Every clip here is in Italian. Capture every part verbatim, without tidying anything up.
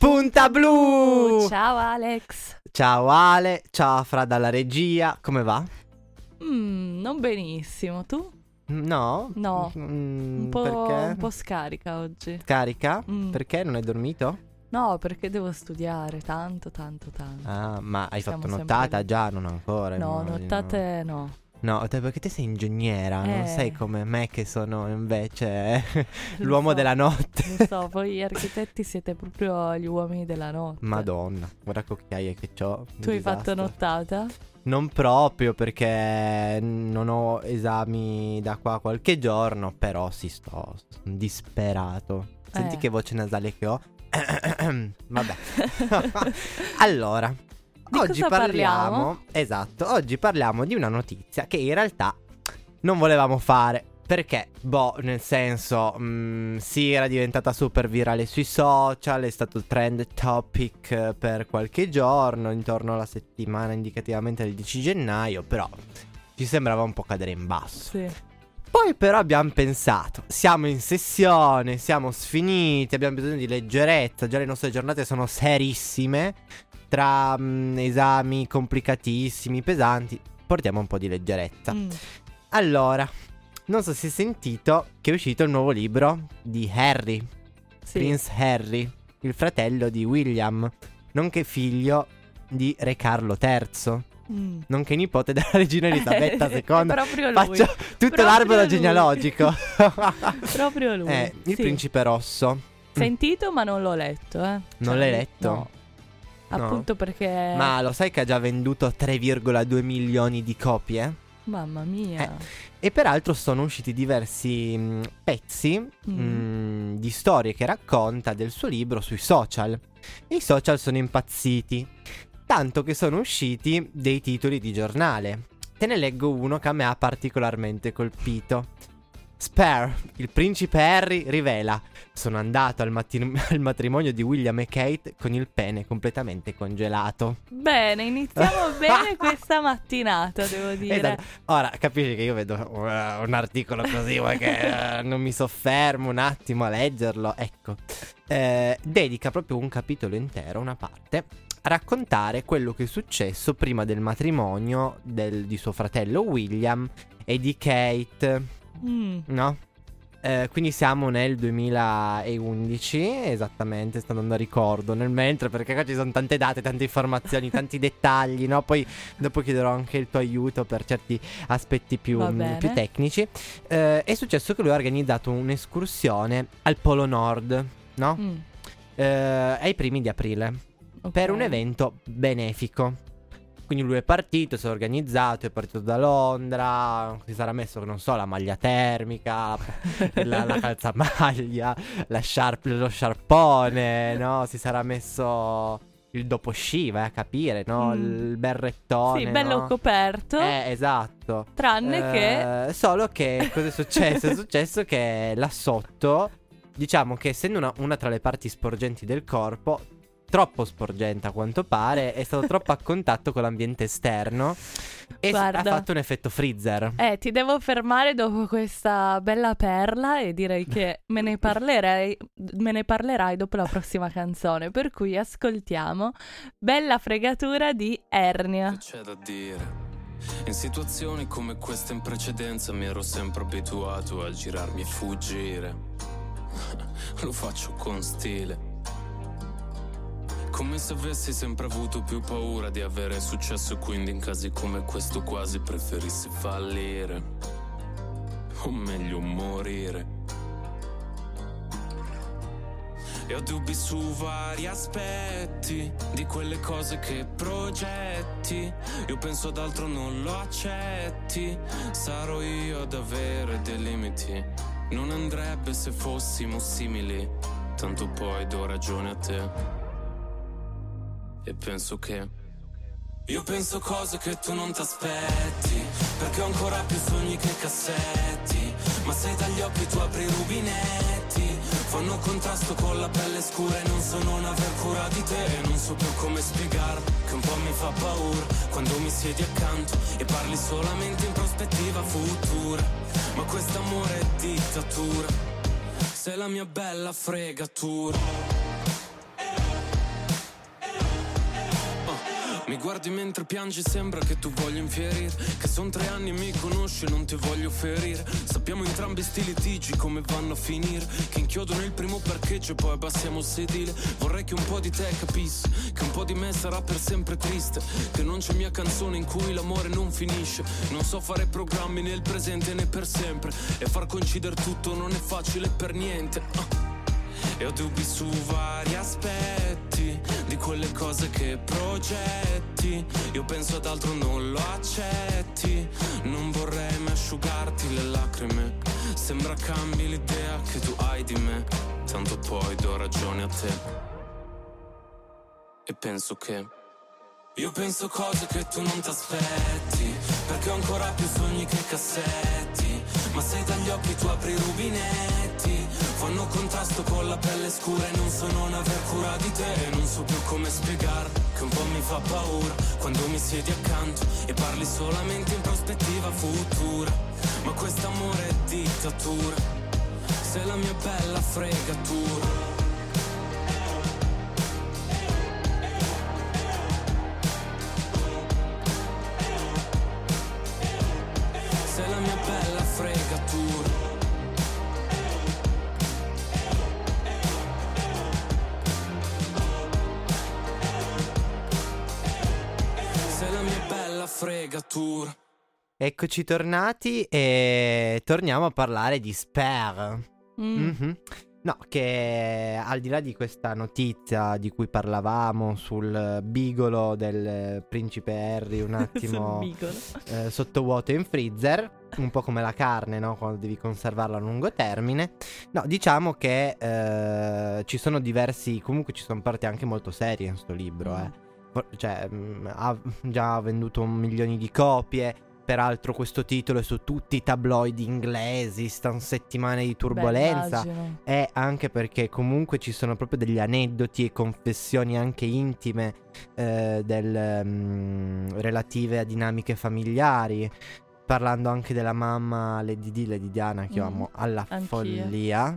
Spunta Blu! Ciao Alex. Ciao Ale, ciao Fra dalla regia, come va? Mm, non benissimo, tu? No? No, Mm, un po', perché? un po' scarica oggi. Carica? Mm. Perché non hai dormito? No, perché devo studiare tanto, tanto, tanto. Ah, ma hai Siamo fatto sempre nottata lì. già? Non ancora? No, immagino. nottate no. No, te- perché te sei ingegnera, non Eh. sei come me che sono invece Lo l'uomo so, della notte. Lo so, voi architetti siete proprio gli uomini della notte. Madonna, guarda che occhiaie che c'ho. un Tu hai fatto disastro. nottata? Non proprio perché non ho esami da qua a qualche giorno, però sì, sto, sto disperato. Senti Eh. che voce nasale che ho. Vabbè. Allora, Di oggi cosa parliamo, parliamo? esatto, oggi parliamo di una notizia che in realtà non volevamo fare. Perché, boh, nel senso, mh, sì, era diventata super virale sui social, è stato trend topic eh, per qualche giorno, intorno alla settimana indicativamente del dieci gennaio, però ci sembrava un po' cadere in basso. Sì. Poi però abbiamo pensato, siamo in sessione, siamo sfiniti, abbiamo bisogno di leggerezza, già le nostre giornate sono serissime, tra mh, esami complicatissimi, pesanti, portiamo un po' di leggerezza. Mm. Allora, non so se hai sentito che è uscito il nuovo libro di Harry, Sì. Prince Harry, il fratello di William, nonché figlio di Re Carlo terzo, Mm. nonché nipote della regina Elisabetta È seconda. proprio lui. Faccio tutto Proprio l'arboro lui. genealogico. Proprio lui. Eh, il Sì. principe rosso. Sentito ma non l'ho letto, eh. Non l'hai letto? No. No. Appunto perché Ma lo sai che ha già venduto tre virgola due milioni di copie? mamma mia. Eh. E peraltro sono usciti diversi mh, pezzi Mm. mh, di storie che racconta del suo libro sui social. E i social sono impazziti, tanto che sono usciti dei titoli di giornale. Te ne leggo uno che a me ha particolarmente colpito. Spare, il principe Harry rivela: sono andato al, matti- al matrimonio di William e Kate con il pene completamente congelato. Bene, iniziamo bene questa mattinata, devo dire. Esatto. Ora capisci che io vedo uh, un articolo così, vuoi che uh, non mi soffermo un attimo a leggerlo. Ecco, eh, dedica proprio un capitolo intero, una parte, a raccontare quello che è successo prima del matrimonio del- di suo fratello William e di Kate. Mm. No? Eh, quindi siamo nel duemilaundici, esattamente, sto andando a ricordo nel mentre, perché qua ci sono tante date, tante informazioni, tanti dettagli, no? Poi dopo chiederò anche il tuo aiuto per certi aspetti più, Va mh, bene. più tecnici. Eh, è successo che lui ha organizzato un'escursione al Polo Nord, no? Mm. Eh, ai primi di aprile, Ok. per un evento benefico. Quindi lui è partito, si è organizzato, è partito da Londra, si sarà messo, non so, la maglia termica, la, la calzamaglia, la sciarp- lo sciarpone, no? Si sarà messo il dopo sci, vai a capire, no? Mm. Il berrettone, Sì, bello no? coperto. Eh, esatto. Tranne che Eh, Solo che cosa è successo? È successo che là sotto, diciamo che essendo una, una tra le parti sporgenti del corpo, troppo sporgente a quanto pare, è stato troppo a contatto con l'ambiente esterno e s- Guarda. ha fatto un effetto freezer. Eh, ti devo fermare dopo questa bella perla e direi che me ne parlerai, me ne parlerai dopo la prossima canzone, per cui ascoltiamo Bella fregatura di Ernia. Che c'è da dire? In situazioni come queste in precedenza mi ero sempre abituato a girarmi e fuggire. Lo faccio con stile. Come se avessi sempre avuto più paura di avere successo, quindi in casi come questo quasi preferissi fallire. O meglio morire. E ho dubbi su vari aspetti di quelle cose che progetti. Io penso ad altro, non lo accetti. Sarò io ad avere dei limiti. Non andrebbe se fossimo simili. Tanto poi do ragione a te. E penso che io penso cose che tu non t'aspetti, perché ho ancora più sogni che cassetti. Ma se dagli occhi tu apri i rubinetti, fanno contrasto con la pelle scura e non so non aver cura di te. E non so più come spiegar che un po' mi fa paura quando mi siedi accanto e parli solamente in prospettiva futura. Ma quest'amore è dittatura, sei la mia bella fregatura. guardi mentre piangi, sembra che tu voglia infierire, che son tre anni e mi conosci e non ti voglio ferire. Sappiamo entrambi sti litigi come vanno a finire, che inchiodono il primo parcheggio e poi abbassiamo il sedile. Vorrei che un po' di te capisse che un po' di me sarà per sempre triste, che non c'è mia canzone in cui l'amore non finisce. Non so fare programmi nel presente né per sempre, e far coincidere tutto non è facile per niente. uh. E ho dubbi su vari aspetti di quelle cose che progetti. Io penso ad altro, non lo accetti. Non vorrei mai asciugarti le lacrime. Sembra cambi l'idea che tu hai di me, tanto poi do ragione a te. E penso che io penso cose che tu non t'aspetti, perché ho ancora più sogni che cassetti. Ma se dagli occhi tu apri i rubinetti, fanno contrasto con la pelle scura e non so non aver cura di te. E non so più come spiegare che un po' mi fa paura quando mi siedi accanto e parli solamente in prospettiva futura. Ma quest'amore è dittatura, sei la mia bella fregatura. Sei la mia bella fregatura. Sei la mia bella fregatura. Eccoci tornati e torniamo a parlare di Spare. Mm. Mhm. No, che al di là di questa notizia di cui parlavamo sul bigolo del principe Harry un attimo eh, sottovuoto in freezer, un po' come la carne, no? Quando devi conservarla a lungo termine. No, diciamo che eh, ci sono diversi, comunque ci sono parti anche molto serie in sto libro, eh. Cioè, mh, ha già venduto milioni di copie. Peraltro questo titolo è su tutti i tabloid inglesi, sta un settimane di turbolenza. Beh, e anche perché comunque ci sono proprio degli aneddoti e confessioni anche intime eh, del, mh, relative a dinamiche familiari, parlando anche della mamma Lady Di, Lady Diana, che io Mm, amo alla anch'io. follia.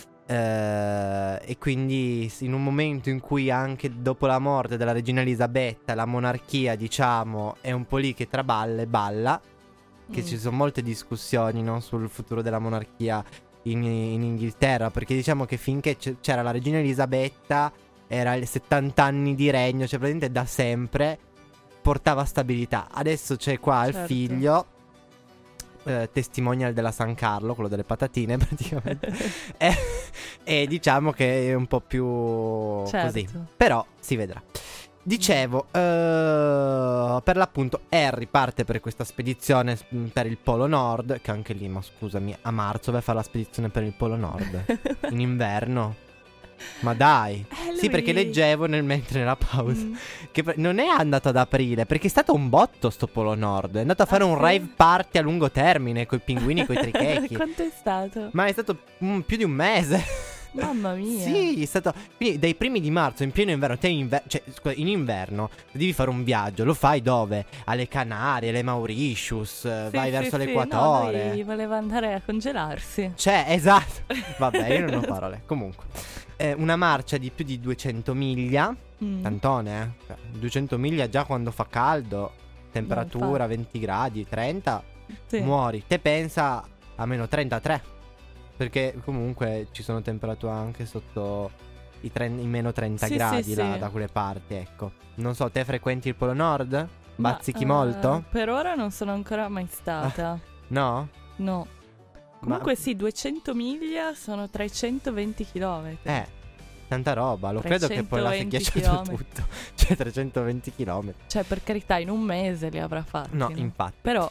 Eh, e quindi in un momento in cui anche dopo la morte della regina Elisabetta la monarchia, diciamo, è un po' lì che traballa e balla, che Mm. ci sono molte discussioni, no, sul futuro della monarchia in, in Inghilterra, perché diciamo che finché c- c'era la regina Elisabetta era il settanta anni di regno, cioè praticamente da sempre portava stabilità. Adesso c'è qua il Certo. figlio, eh, testimonial della San Carlo, quello delle patatine praticamente, e, e diciamo che è un po' più così, Certo. però si vedrà. Dicevo, eh, per l'appunto Harry parte per questa spedizione s- per il Polo Nord, che anche lì, ma scusami, a marzo vai a fare la spedizione per il Polo Nord in inverno. Ma dai. Eh, Sì, lui- perché leggevo nel, mentre nella pausa Mm. che pre- non è andato ad aprile, perché è stato un botto sto Polo Nord. È andato a fare Ah, un sì? rave party a lungo termine coi pinguini, coi trichechi. Quanto è stato? Ma è stato mm, più di un mese. Mamma mia. Sì, è stato. Quindi dai primi di marzo in pieno inverno. Te in, inver- cioè, scusa, in inverno devi fare un viaggio. Lo fai dove? Alle Canarie, alle Mauritius. eh, Sì, vai sì, verso sì, l'equatore. no, lui voleva andare a congelarsi. Cioè, esatto. Vabbè, io non ho parole. Comunque, eh, una marcia di più di duecento miglia. Mm. Tantone, eh. Cioè, duecento miglia già quando fa caldo. Temperatura infatti. venti gradi, trenta. Sì. Muori. Te pensa a meno trentatré. Perché comunque ci sono temperature anche sotto i, tre- i meno trenta Sì, gradi sì, là sì. da quelle parti, ecco. Non so, te frequenti il Polo Nord? Ma, Bazzichi eh, molto? Per ora non sono ancora mai stata. No? No. Comunque sì, duecento miglia sono trecentoventi chilometri. Eh, tanta roba. Lo credo che poi l'ha trecentoventi ghiacciato chilometri. tutto. Cioè, trecentoventi chilometri. Cioè, per carità, in un mese li avrà fatti. No, infatti. Però,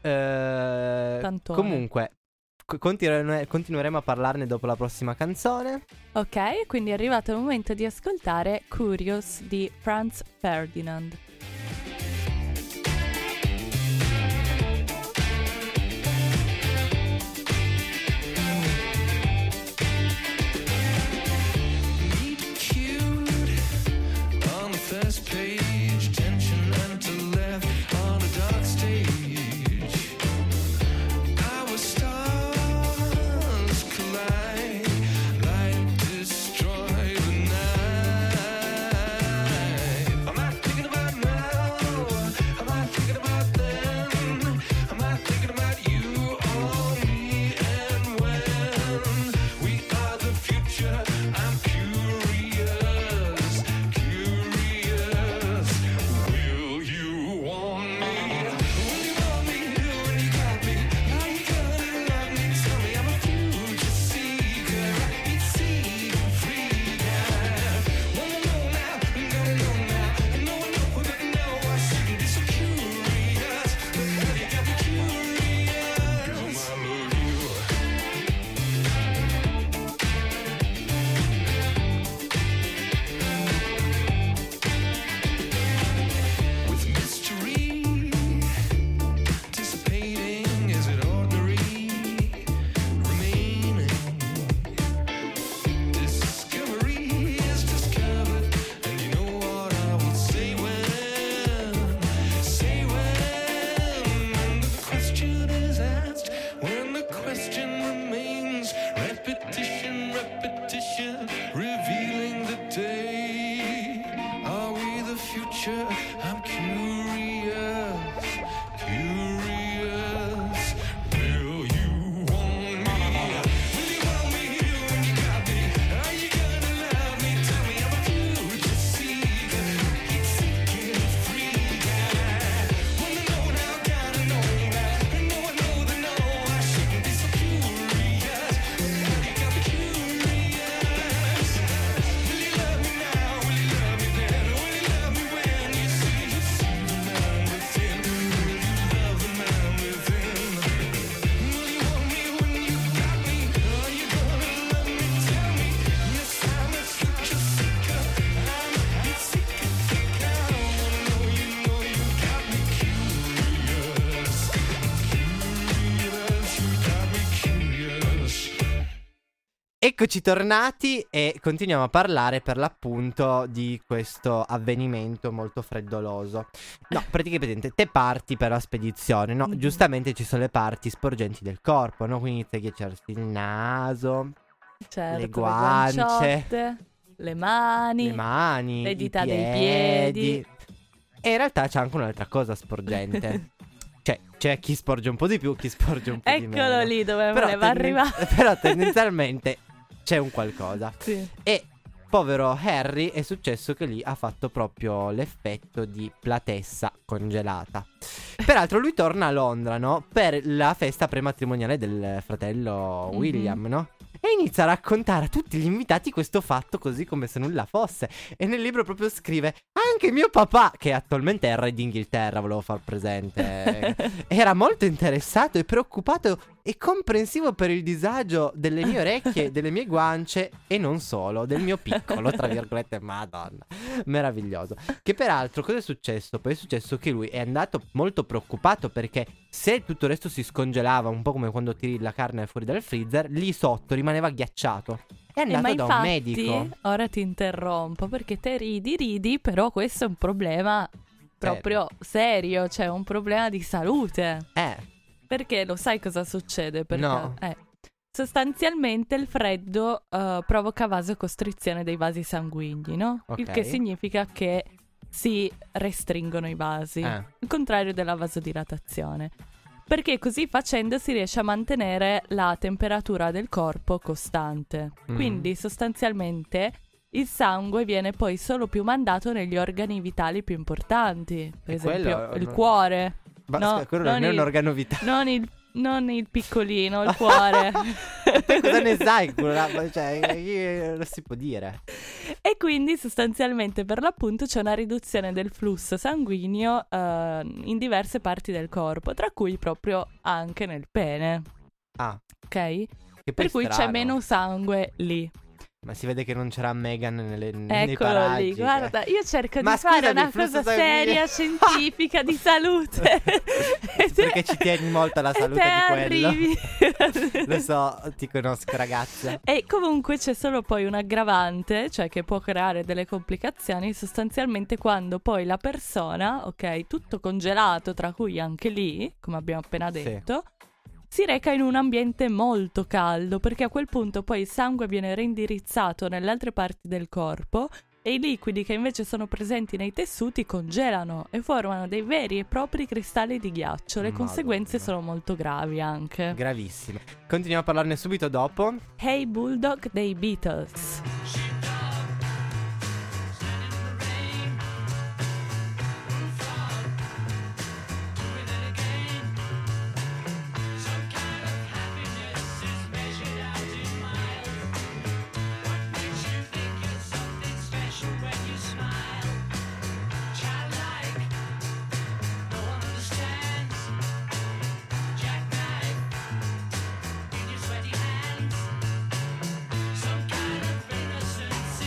Eh, Tantone. comunque, co- continuere- continueremo a parlarne dopo la prossima canzone. ok, quindi è arrivato il momento di ascoltare Curious di Franz Ferdinand. On the first page, tension and to left on a dark stage. Our stars collide, light destroy the night. I'm not thinking about future. I'm curious, curious. Will you want me? Will you want me when you got me? Are you gonna love me? Tell me I'm a future seeker, seeking free guy. Wanna know now, gotta know now. And know I know the know. I shouldn't be so curious. You got me curious. Will you love me now? Will you love me then? Will you love me when you see, you see the man within? Will you love the man within? Will you want me when you got me? Are you gonna love me? Tell me. Yes, I'm a future seeker. I'm a seeker, seeker. I wanna know you know you got me curious. Curious, you got me curious. Eccoci tornati e continuiamo a parlare per l'appunto di questo avvenimento molto freddoloso. No, praticamente te parti per la spedizione, no? Mhm. Giustamente ci sono le parti sporgenti del corpo, no? Quindi inizi a ghiacciarsi il naso, Certo, le guance, guanciotte, le mani, le mani, le i dita dei piedi. piedi. E in realtà c'è anche un'altra cosa sporgente. Cioè, c'è chi sporge un po' di più, chi sporge un po' di meno. Eccolo lì dove Però, voleva tenden- arrivare. però tendenzialmente c'è un qualcosa. Sì. E povero Harry è successo che lì ha fatto proprio l'effetto di platessa congelata. Peraltro lui torna a Londra, no? Per la festa prematrimoniale del fratello Mhm. William, no? E inizia a raccontare a tutti gli invitati questo fatto così come se nulla fosse. E nel libro proprio scrive: anche mio papà, che attualmente è il re d'Inghilterra, volevo far presente, era molto interessato e preoccupato e comprensivo per il disagio delle mie orecchie, delle mie guance e non solo, del mio piccolo, tra virgolette, madonna, meraviglioso. Che peraltro cosa è successo? Poi è successo che lui è andato molto preoccupato perché se tutto il resto si scongelava, un po' come quando tiri la carne fuori dal freezer, lì sotto rimaneva ghiacciato. È Eh, andato ma da un infatti, medico. ora ti interrompo perché te ridi, ridi, però questo è un problema proprio serio, cioè un problema di salute. Eh, Perché lo sai cosa succede? Perché, No. eh, sostanzialmente il freddo eh, provoca vasocostrizione dei vasi sanguigni, no? Il Ok. che significa che si restringono i vasi, eh. il contrario della vasodilatazione. Perché così facendo si riesce a mantenere la temperatura del corpo costante. Mm. Quindi sostanzialmente il sangue viene poi solo più mandato negli organi vitali più importanti. Per E esempio quello- il cuore. Ma No, scusa, quello non non è il- un organo vitale. Non il, non il piccolino, il cuore. Te cosa ne sai? Quello- Cioè, eh, non si può dire. E quindi sostanzialmente per l'appunto c'è una riduzione del flusso sanguigno eh, in diverse parti del corpo, tra cui proprio anche nel pene, Ah, ok? che poi Per è cui c'è strano. meno sangue lì. Ma si vede che non c'era Meghan nelle, nei Eccolo paraggi. lì, guarda, io cerco Ma di fare scusami, una il flusso cosa sanguigno- seria, scientifica, di salute. E te- Perché ci tieni molto alla e salute te di quello. arrivi. Lo so, ti conosco ragazza. E comunque c'è solo poi un aggravante, cioè che può creare delle complicazioni sostanzialmente quando poi la persona, ok, tutto congelato, tra cui anche lì, come abbiamo appena Sì. detto, si reca in un ambiente molto caldo, perché a quel punto poi il sangue viene reindirizzato nelle altre parti del corpo e i liquidi che invece sono presenti nei tessuti congelano e formano dei veri e propri cristalli di ghiaccio. Le Madonna. conseguenze sono molto gravi anche. Gravissime. Continuiamo a parlarne subito dopo. Hey Bulldog dei Beatles. Some kind of innocence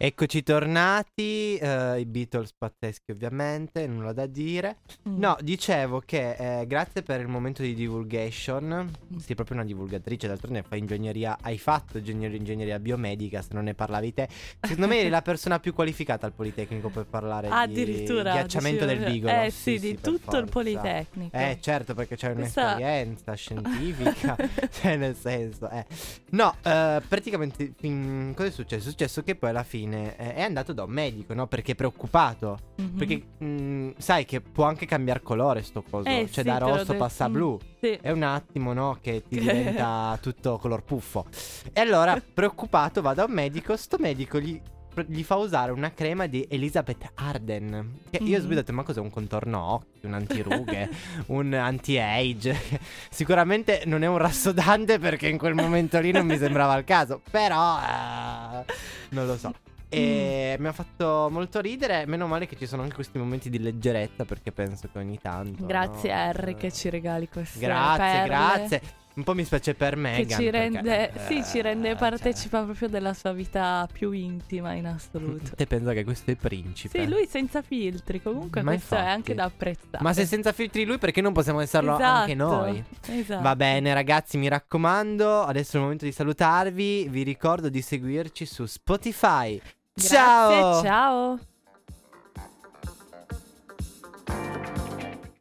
Eccoci tornati, eh, i Beatles pazzeschi ovviamente, nulla da dire. Mm. No, dicevo che eh, grazie per il momento di divulgation. Sei proprio una divulgatrice, d'altronde fai ingegneria, hai fatto ingegneria, ingegneria biomedica, se non ne parlavi te. Secondo me eri la persona più qualificata al Politecnico per parlare Addirittura di ghiacciamento dicevo- del Bigolo. Eh Sì, sì, di sì, per tutto il forza. Politecnico. Eh certo, perché c'è Questa- un'esperienza scientifica, cioè nel senso eh. No, eh, praticamente mm, cosa è successo? È successo che poi alla fine eh, è andato da un medico, no? Perché è preoccupato. Mhm. Perché mm, sai che può anche cambiare colore sto coso. Eh, Cioè sì, da te l'ho rosso detto. passa a Mm. blu. Sì. È un attimo, no? Che ti diventa tutto color puffo. E allora, preoccupato, va da un medico. Sto medico gli, gli fa usare una crema di Elizabeth Arden. Che io ho Mm. subito detto: ma cos'è un contorno occhi, un antirughe, un anti-age? Sicuramente non è un rassodante, perché in quel momento lì non mi sembrava il caso. Però, eh, non lo so. E mi ha fatto molto ridere. Meno male che ci sono anche questi momenti di leggerezza, perché penso che ogni tanto, Grazie no? Harry che ci regali queste Grazie, perle. grazie. Un po' mi spiace per Che Meghan, ci perché, rende, eh, sì, ci rende cioè, partecipa proprio della sua vita più intima in assoluto. Te pensa che questo è principe? Sì, lui senza filtri, comunque Ma questo è infatti. anche da apprezzare. Ma se senza filtri lui, perché non possiamo esserlo Esatto, anche noi? Esatto. Va bene ragazzi, mi raccomando, adesso è il momento di salutarvi. Vi ricordo di seguirci su Spotify. Grazie, Ciao! ciao.